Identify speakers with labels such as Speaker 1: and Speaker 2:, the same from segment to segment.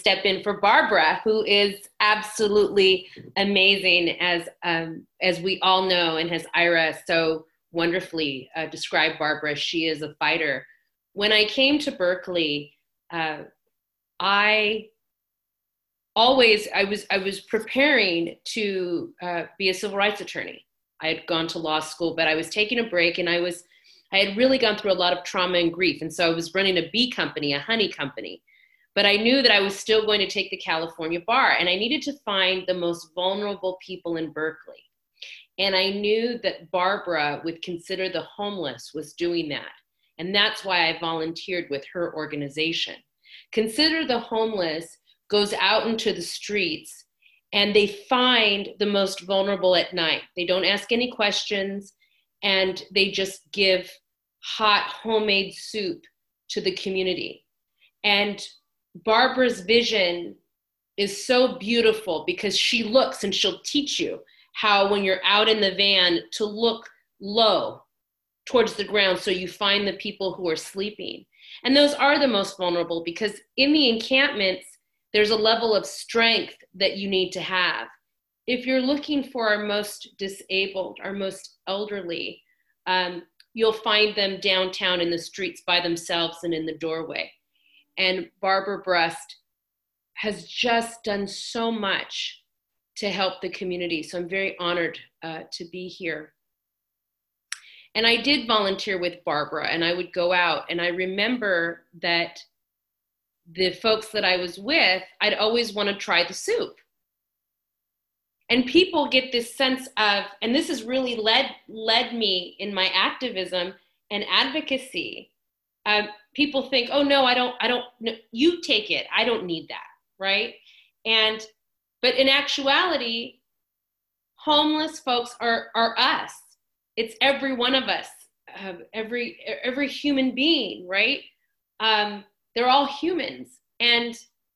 Speaker 1: step in for Barbara, who is absolutely amazing, as we all know, and as Ira so wonderfully described Barbara. She is a fighter. When I came to Berkeley, I was preparing to be a civil rights attorney. I had gone to law school, but I was taking a break, and I had really gone through a lot of trauma and grief. And so I was running a bee company, a honey company. But I knew that I was still going to take the California bar, and I needed to find the most vulnerable people in Berkeley. And I knew that Barbara would consider the homeless was doing that. And that's why I volunteered with her organization. Consider the Homeless goes out into the streets, and they find the most vulnerable at night. They don't ask any questions, and they just give hot homemade soup to the community. And Barbara's vision is so beautiful because she looks, and she'll teach you how, when you're out in the van, to look low towards the ground so you find the people who are sleeping. And those are the most vulnerable, because in the encampments, there's a level of strength that you need to have. If you're looking for our most disabled, our most elderly, you'll find them downtown in the streets by themselves and in the doorway. And Barbara Brust has just done so much to help the community. So I'm very honored to be here. And I did volunteer with Barbara, and I would go out, and I remember that the folks that I was with, I'd always want to try the soup. And people get this sense of, and this has really led me in my activism and advocacy. People think, oh no, I don't, no, you take it. I don't need that, right? But in actuality, homeless folks are us. It's every one of us, every human being, right? They're all humans. And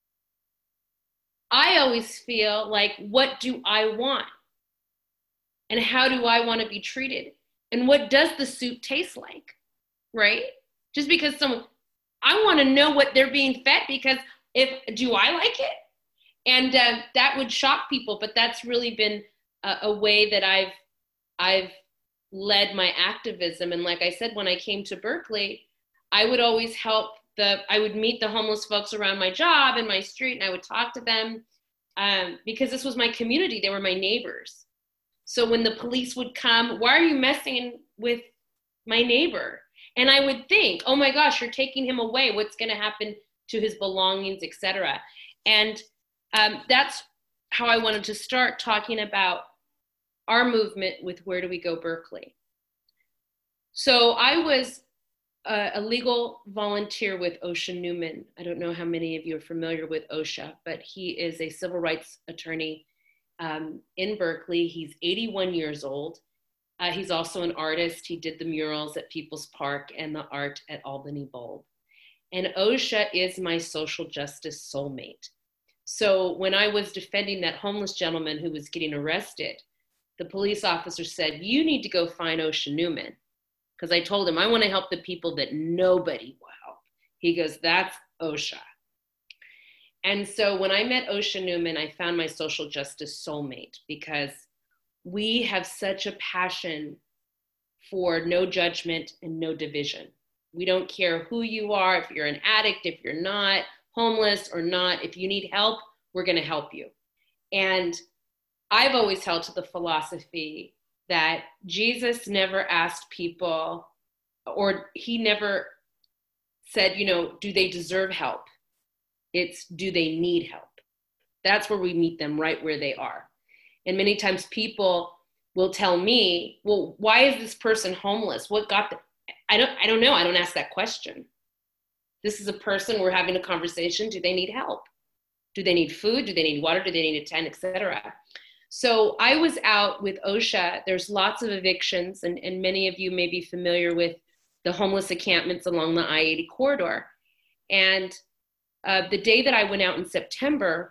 Speaker 1: I always feel like, what do I want? And how do I want to be treated? And what does the soup taste like, right? Just because I want to know what they're being fed, because do I like it? And that would shock people, but that's really been a way that I've led my activism. And like I said, when I came to Berkeley, I would always I would meet the homeless folks around my job and my street, and I would talk to them because this was my community. They were my neighbors. So when the police would come, why are you messing with my neighbor? And I would think, oh my gosh, you're taking him away. What's going to happen to his belongings, etc. And that's how I wanted to start talking about our movement with Where Do We Go Berkeley. So I was a legal volunteer with OSHA Newman. I don't know how many of you are familiar with OSHA, but he is a civil rights attorney in Berkeley. He's 81 years old. He's also an artist. He did the murals at People's Park and the art at Albany Bulb. And OSHA is my social justice soulmate. So when I was defending that homeless gentleman who was getting arrested, the police officer said, you need to go find OSHA Newman. Because I told him, I want to help the people that nobody will help. He goes, that's OSHA. And so when I met OSHA Newman, I found my social justice soulmate, because we have such a passion for no judgment and no division. We don't care who you are, if you're an addict, if you're not, homeless or not. If you need help, we're going to help you. And I've always held to the philosophy that Jesus never asked people, or he never said, do they deserve help? It's, do they need help? That's where we meet them, right where they are. And many times people will tell me, well, why is this person homeless? What got them? I don't know. I don't ask that question. This is a person, we're having a conversation. Do they need help? Do they need food? Do they need water? Do they need a tent, etc.? So I was out with OSHA. There's lots of evictions, and many of you may be familiar with the homeless encampments along the I-80 corridor. And the day that I went out in September,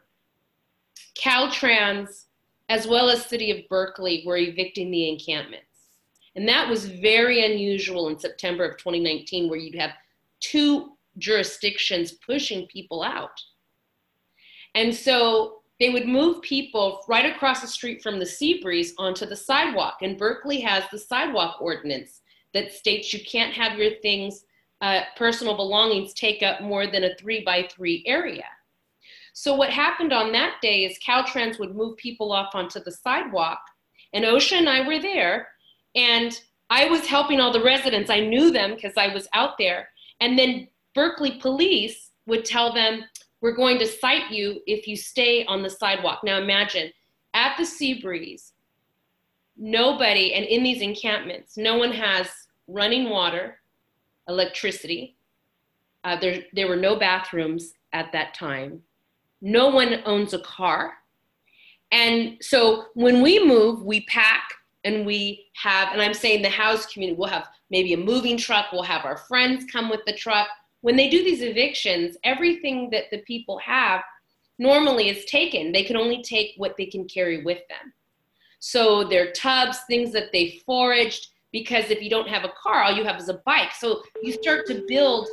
Speaker 1: Caltrans, as well as City of Berkeley, were evicting the encampments. And that was very unusual in September of 2019, where you'd have two jurisdictions pushing people out. And so they would move people right across the street from the Seabreeze onto the sidewalk. And Berkeley has the sidewalk ordinance that states you can't have your things, personal belongings, take up more than a 3x3 area. So what happened on that day is Caltrans would move people off onto the sidewalk, and OSHA and I were there, and I was helping all the residents. I knew them because I was out there. And then Berkeley police would tell them, we're going to cite you if you stay on the sidewalk. Now imagine, at the Seabreeze, nobody, and in these encampments, no one has running water, electricity. There were no bathrooms at that time. No one owns a car. And so when we move, we pack and we have, and I'm saying the house community, we'll have maybe a moving truck, we'll have our friends come with the truck. When they do these evictions, everything that the people have normally is taken. They can only take what they can carry with them. So their tubs, things that they foraged, because if you don't have a car, all you have is a bike. So you start to build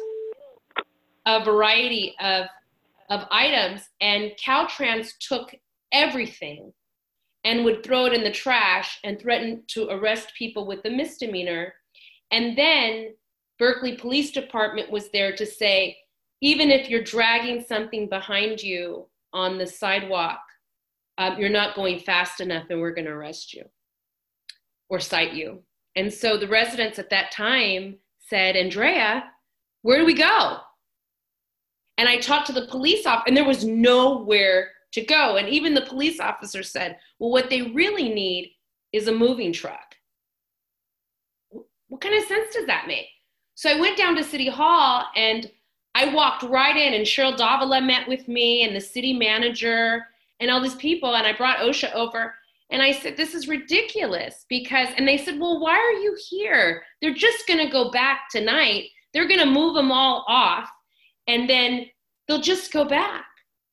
Speaker 1: a variety of items, and Caltrans took everything and would throw it in the trash and threaten to arrest people with a misdemeanor. And then Berkeley Police Department was there to say, even if you're dragging something behind you on the sidewalk, you're not going fast enough and we're going to arrest you or cite you. And so the residents at that time said, Andrea, where do we go? And I talked to the police officer, and there was nowhere to go. And even the police officer said, well, what they really need is a moving truck. What kind of sense does that make? So I went down to City Hall and I walked right in, and Cheryl Davila met with me and the city manager and all these people. And I brought OSHA over and I said, this is ridiculous because, and they said, well, why are you here? They're just going to go back tonight. They're going to move them all off and then they'll just go back.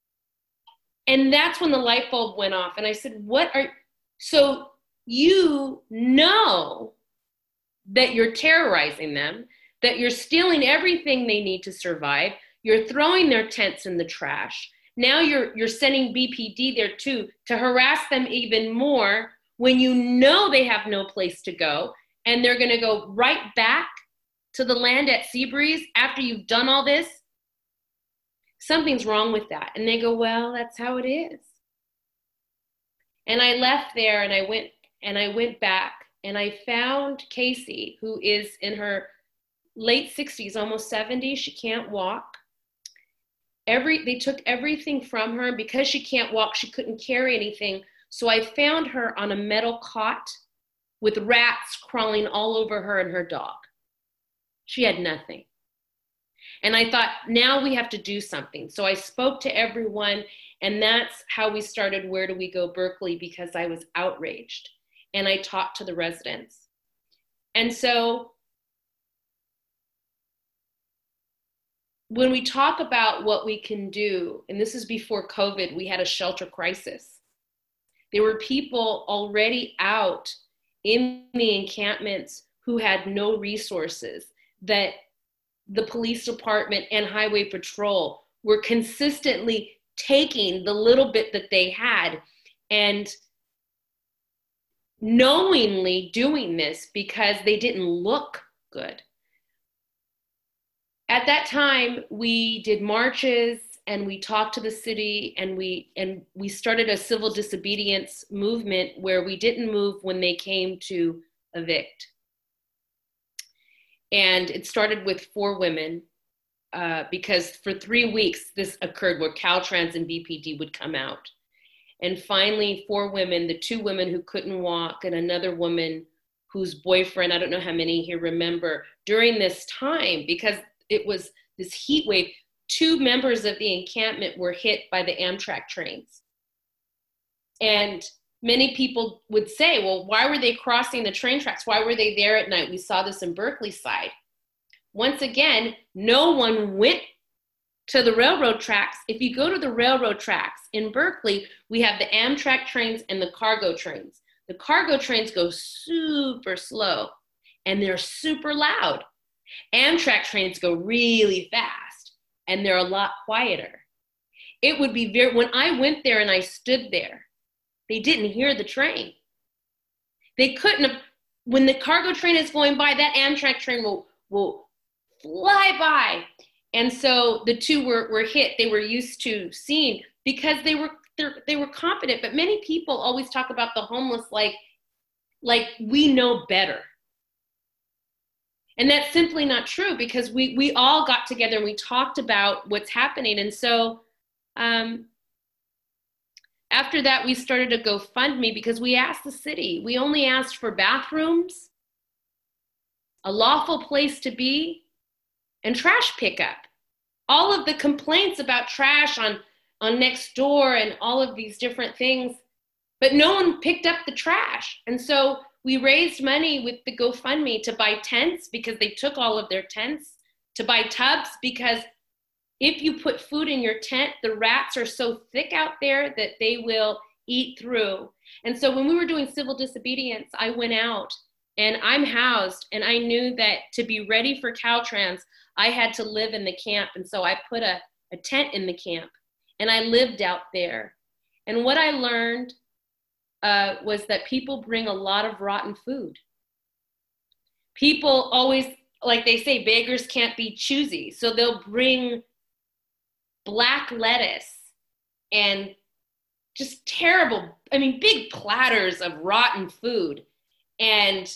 Speaker 1: And that's when the light bulb went off. And I said, so you know that you're terrorizing them, that you're stealing everything they need to survive. You're throwing their tents in the trash. Now you're sending BPD there too to harass them even more when you know they have no place to go. And they're going to go right back to the land at Seabreeze after you've done all this. Something's wrong with that. And they go, well, that's how it is. And I left there and I went back and I found Casey, who is in her late 60s, almost 70. She can't walk. They took everything from her. Because she can't walk, she couldn't carry anything. So I found her on a metal cot with rats crawling all over her and her dog. She had nothing. And I thought, now we have to do something. So I spoke to everyone, and that's how we started Where Do We Go Berkeley, because I was outraged. And I talked to the residents. And so when we talk about what we can do, and this is before COVID, we had a shelter crisis. There were people already out in the encampments who had no resources, that the police department and highway patrol were consistently taking the little bit that they had and knowingly doing this because they didn't look good. At that time, we did marches and we talked to the city, and we started a civil disobedience movement where we didn't move when they came to evict. And it started with 4 women because for 3 weeks this occurred where Caltrans and BPD would come out. And finally 4 women, the 2 women who couldn't walk and another woman whose boyfriend, I don't know how many here remember, during this time, because it was this heat wave, 2 members of the encampment were hit by the Amtrak trains. And many people would say, well, why were they crossing the train tracks? Why were they there at night? We saw this in Berkeley side. Once again, no one went to the railroad tracks. If you go to the railroad tracks in Berkeley, we have the Amtrak trains and the cargo trains. The cargo trains go super slow and they're super loud. Amtrak trains go really fast and they're a lot quieter. it would be very, when I went there and I stood there, they didn't hear the train. They couldn't have, when the cargo train is going by, that Amtrak train will fly by. And so the two were hit. They were used to seeing, because they were confident. But many people always talk about the homeless like we know better. And that's simply not true, because we all got together and we talked about what's happening. And so after that, we started a GoFundMe, because we asked the city. We only asked for bathrooms, a lawful place to be, and trash pickup. All of the complaints about trash on Nextdoor and all of these different things, but no one picked up the trash. And so we raised money with the GoFundMe to buy tents, because they took all of their tents, to buy tubs, because if you put food in your tent, the rats are so thick out there that they will eat through. And so when we were doing civil disobedience, I went out and I'm housed, and I knew that to be ready for Caltrans, I had to live in the camp. And so I put a tent in the camp, and I lived out there. And what I learned was that people bring a lot of rotten food. People always, like they say, beggars can't be choosy. So they'll bring black lettuce and just terrible, big platters of rotten food. And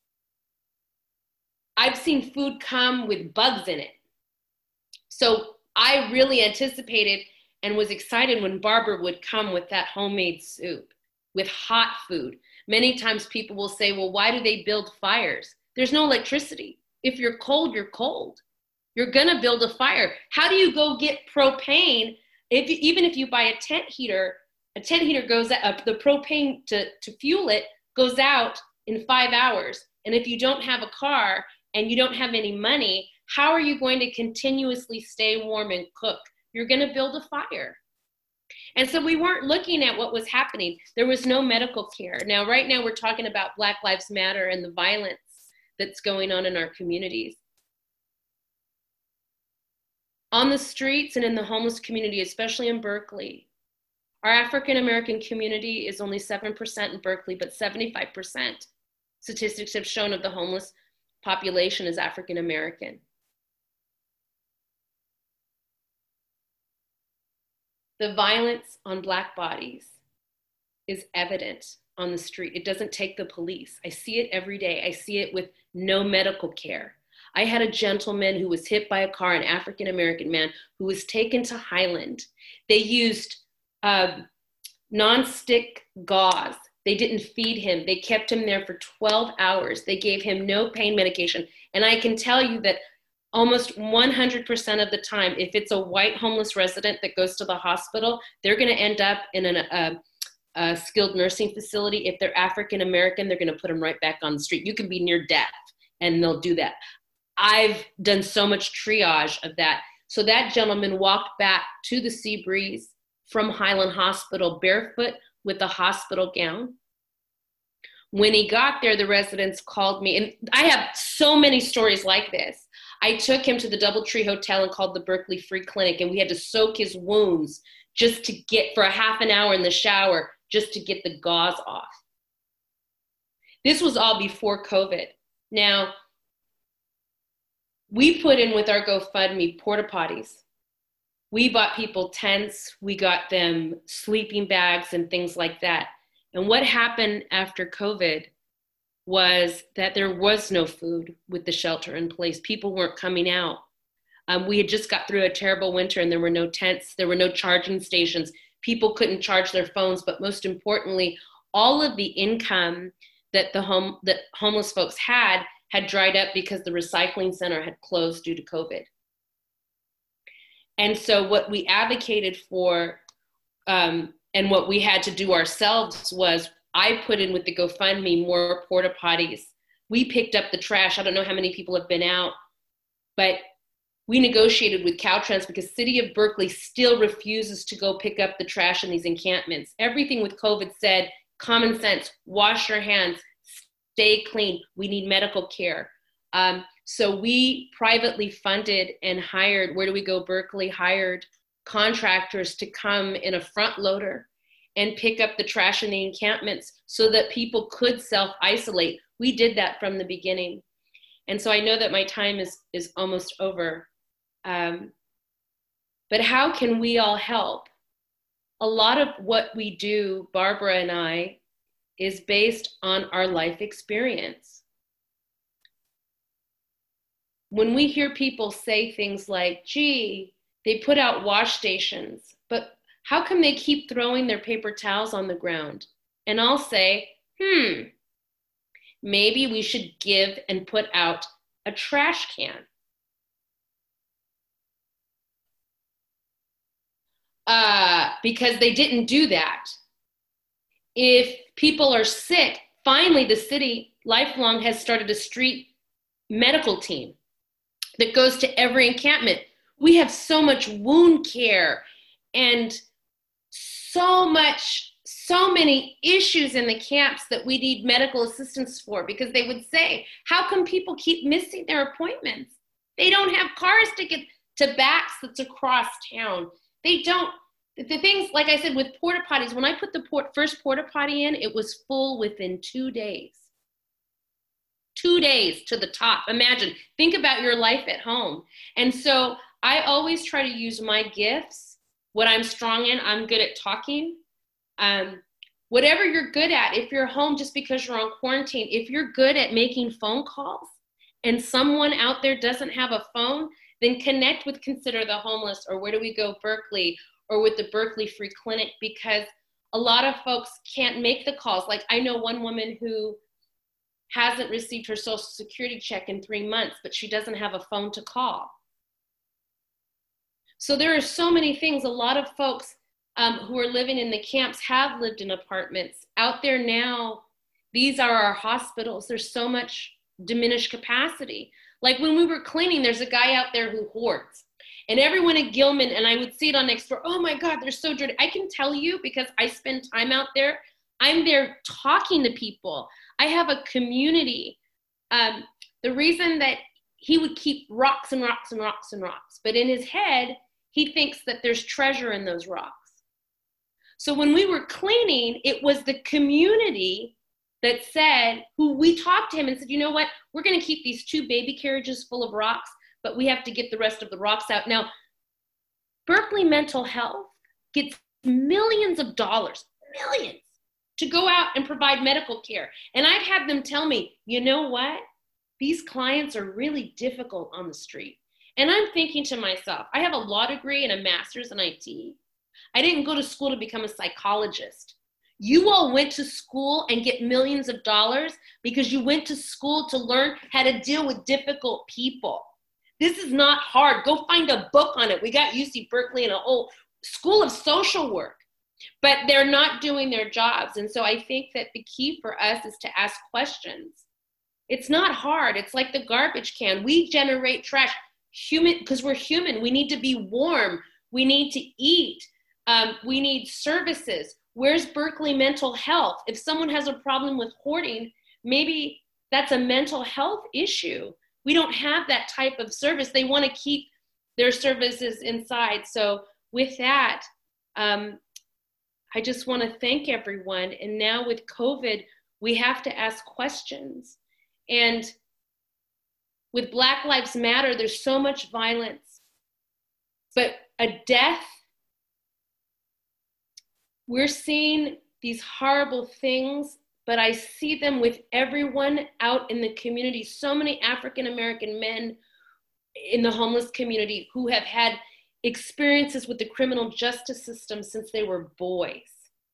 Speaker 1: I've seen food come with bugs in it. So I really anticipated and was excited when Barbara would come with that homemade soup with hot food. Many times people will say, well, why do they build fires? There's no electricity. If you're cold, you're cold. You're gonna build a fire. How do you go get propane? Even if you buy a tent heater goes up, the propane to fuel it goes out in 5 hours. And if you don't have a car and you don't have any money, how are you going to continuously stay warm and cook? You're gonna build a fire. And so we weren't looking at what was happening. There was no medical care. Now, right now we're talking about Black Lives Matter and the violence that's going on in our communities. On the streets and in the homeless community, especially in Berkeley, our African-American community is only 7% in Berkeley, but 75% statistics have shown of the homeless population is African-American. The violence on Black bodies is evident on the street. It doesn't take the police. I see it every day. I see it with no medical care. I had a gentleman who was hit by a car, an African-American man, who was taken to Highland. They used non-stick gauze. They didn't feed him. They kept him there for 12 hours. They gave him no pain medication. And I can tell you that almost 100% of the time, if it's a white homeless resident that goes to the hospital, they're gonna end up in a skilled nursing facility. If they're African-American, they're gonna put them right back on the street. You can be near death and they'll do that. I've done so much triage of that. So that gentleman walked back to the Seabreeze from Highland Hospital barefoot with a hospital gown. When he got there, the residents called me, and I have so many stories like this. I took him to the Doubletree Hotel and called the Berkeley Free Clinic, and we had to soak his wounds just to get, for a half an hour in the shower, just to get the gauze off. This was all before COVID. Now, we put in with our GoFundMe porta potties. We bought people tents, we got them sleeping bags and things like that. And what happened after COVID was that there was no food with the shelter in place. People weren't coming out. We had just got through a terrible winter and there were no tents, there were no charging stations. People couldn't charge their phones, but most importantly, all of the income that that homeless folks had dried up because the recycling center had closed due to COVID. And so what we advocated for and what we had to do ourselves was, I put in with the GoFundMe more porta potties. We picked up the trash. I don't know how many people have been out, but we negotiated with Caltrans because City of Berkeley still refuses to go pick up the trash in these encampments. Everything with COVID said, common sense, wash your hands, stay clean. We need medical care. So we privately funded and hired, where do we go? Berkeley hired contractors to come in a front loader and pick up the trash in the encampments so that people could self-isolate. We did that from the beginning. And so I know that my time is almost over. But how can we all help? A lot of what we do, Barbara and I, is based on our life experience. When we hear people say things like, gee, they put out wash stations, but how come they keep throwing their paper towels on the ground? And I'll say, maybe we should give and put out a trash can. Because they didn't do that. If people are sick, finally the city, Lifelong, has started a street medical team that goes to every encampment. We have so much wound care and so many issues in the camps that we need medical assistance for, because they would say, how come people keep missing their appointments? They don't have cars to get to Bax that's across town. They don't. The things, like I said, with porta potties, when I put the first porta potty in, it was full within 2 days. 2 days to the top. Imagine, think about your life at home. And so I always try to use my gifts, what I'm strong in. I'm good at talking. Whatever you're good at, if you're home just because you're on quarantine, if you're good at making phone calls and someone out there doesn't have a phone, then connect with Consider the Homeless, or Where Do We Go Berkeley, or with the Berkeley Free Clinic, because a lot of folks can't make the calls. Like, I know one woman who hasn't received her Social Security check in 3 months, but she doesn't have a phone to call. So there are so many things. A lot of folks who are living in the camps have lived in apartments. Out there now, these are our hospitals. There's so much diminished capacity. Like when we were cleaning, there's a guy out there who hoards. And everyone at Gilman, and I would see it on Nextdoor, oh my God, they're so dirty. I can tell you, because I spend time out there, I'm there talking to people. I have a community. The reason that he would keep rocks and rocks and rocks and rocks, but in his head, he thinks that there's treasure in those rocks. So when we were cleaning, it was the community that said, who we talked to him and said, you know what, we're gonna keep these 2 baby carriages full of rocks, but we have to get the rest of the rocks out. Now, Berkeley Mental Health gets millions of dollars, millions, to go out and provide medical care. And I've had them tell me, you know what? These clients are really difficult on the street. And I'm thinking to myself, I have a law degree and a master's in IT. I didn't go to school to become a psychologist. You all went to school and get millions of dollars because you went to school to learn how to deal with difficult people. This is not hard. Go find a book on it. We got UC Berkeley and a whole school of social work, but they're not doing their jobs. And so I think that the key for us is to ask questions. It's not hard. It's like the garbage can. We generate trash, because we're human. We need to be warm. We need to eat. We need services. Where's Berkeley Mental Health? If someone has a problem with hoarding, maybe that's a mental health issue. We don't have that type of service. They want to keep their services inside. So with that, I just want to thank everyone. And now with COVID, we have to ask questions. And with Black Lives Matter, there's so much violence. But a death, we're seeing these horrible things, but I see them with everyone out in the community. So many African-American men in the homeless community who have had experiences with the criminal justice system since they were boys.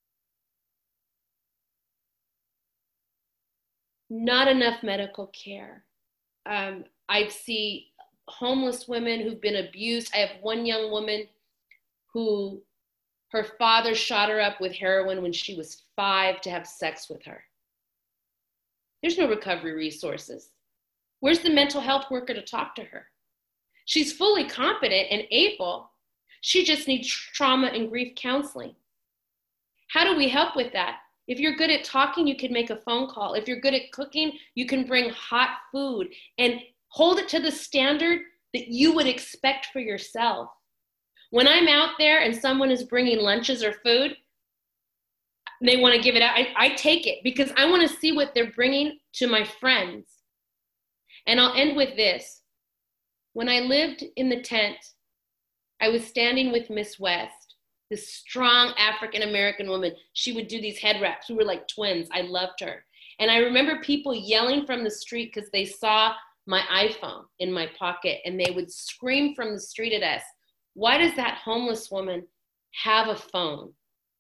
Speaker 1: Not enough medical care. I see homeless women who've been abused. I have one young woman who her father shot her up with heroin when she was 5 to have sex with her. There's no recovery resources. Where's the mental health worker to talk to her? She's fully competent and able. She just needs trauma and grief counseling. How do we help with that? If you're good at talking, you can make a phone call. If you're good at cooking, you can bring hot food and hold it to the standard that you would expect for yourself. When I'm out there and someone is bringing lunches or food, they want to give it out, I take it because I want to see what they're bringing to my friends. And I'll end with this. When I lived in the tent, I was standing with Miss West, this strong African-American woman. She would do these head wraps. We were like twins. I loved her. And I remember people yelling from the street because they saw my iPhone in my pocket, and they would scream from the street at us, why does that homeless woman have a phone?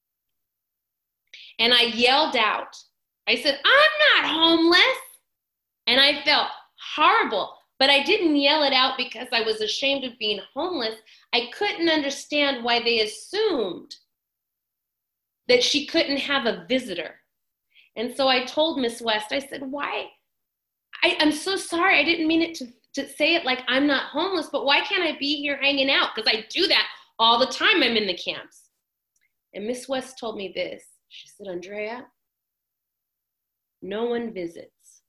Speaker 1: And I yelled out, I said, I'm not homeless. And I felt horrible, but I didn't yell it out because I was ashamed of being homeless. I couldn't understand why they assumed that she couldn't have a visitor. And so I told Miss West, I said, why? I'm so sorry. I didn't mean it to say it like I'm not homeless, but why can't I be here hanging out? Because I do that all the time. I'm in the camps. And Miss West told me this. She said, Andrea, no one visits.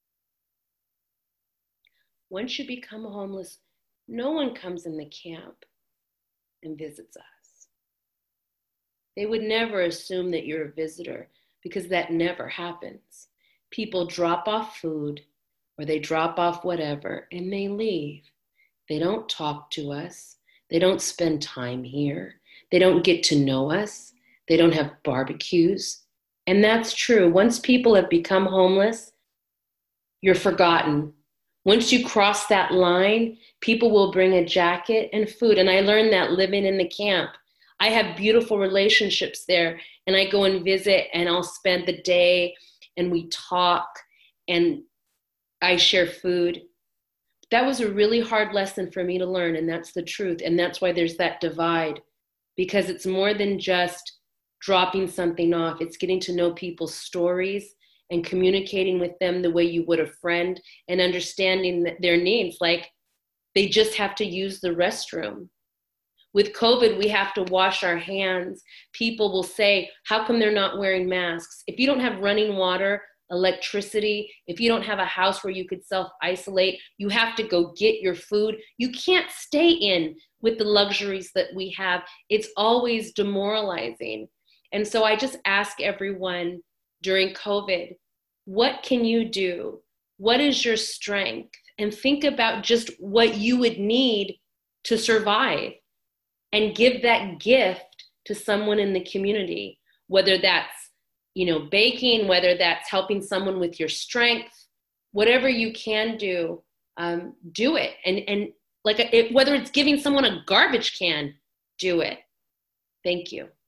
Speaker 1: Once you become homeless, no one comes in the camp and visits us. They would never assume that you're a visitor because that never happens. People drop off food or they drop off whatever and they leave. They don't talk to us. They don't spend time here. They don't get to know us. They don't have barbecues. And that's true. Once people have become homeless, you're forgotten. Once you cross that line, people will bring a jacket and food. And I learned that living in the camp. I have beautiful relationships there, and I go and visit, and I'll spend the day, and we talk, and I share food. That was a really hard lesson for me to learn, and that's the truth. And that's why there's that divide, because it's more than just dropping something off. It's getting to know people's stories and communicating with them the way you would a friend and understanding their needs. Like they just have to use the restroom. With COVID, we have to wash our hands. People will say, how come they're not wearing masks? If you don't have running water, electricity, if you don't have a house where you could self-isolate, you have to go get your food. You can't stay in with the luxuries that we have. It's always demoralizing. And so I just ask everyone during COVID, what can you do? What is your strength? And think about just what you would need to survive and give that gift to someone in the community, whether that's, baking, whether that's helping someone with your strength, whatever you can do, do it. And whether it's giving someone a garbage can, do it. Thank you.